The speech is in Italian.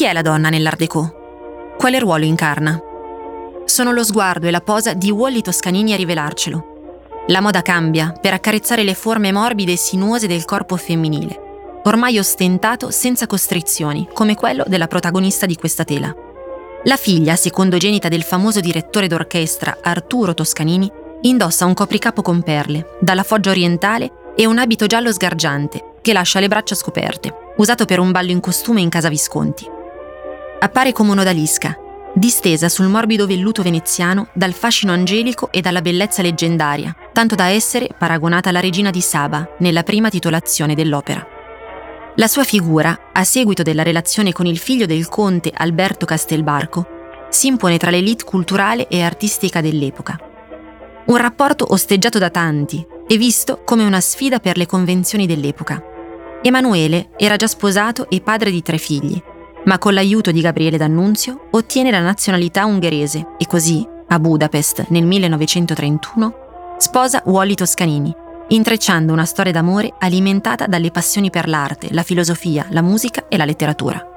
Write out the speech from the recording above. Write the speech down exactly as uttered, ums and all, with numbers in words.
Chi è la donna nell'Art Déco? Quale ruolo incarna? Sono lo sguardo e la posa di Wally Toscanini a rivelarcelo. La moda cambia per accarezzare le forme morbide e sinuose del corpo femminile, ormai ostentato senza costrizioni, come quello della protagonista di questa tela. La figlia, secondogenita del famoso direttore d'orchestra Arturo Toscanini, indossa un copricapo con perle, dalla foggia orientale e un abito giallo sgargiante che lascia le braccia scoperte, usato per un ballo in costume in Casa Visconti. Appare come un'odalisca, distesa sul morbido velluto veneziano dal fascino angelico e dalla bellezza leggendaria, tanto da essere paragonata alla regina di Saba nella prima titolazione dell'opera. La sua figura, a seguito della relazione con il figlio del conte Alberto Castelbarco, si impone tra l'élite culturale e artistica dell'epoca. Un rapporto osteggiato da tanti e visto come una sfida per le convenzioni dell'epoca. Emanuele era già sposato e padre di tre figli, ma con l'aiuto di Gabriele D'Annunzio ottiene la nazionalità ungherese e così, a Budapest nel millenovecentotrentuno, sposa Wally Toscanini, intrecciando una storia d'amore alimentata dalle passioni per l'arte, la filosofia, la musica e la letteratura.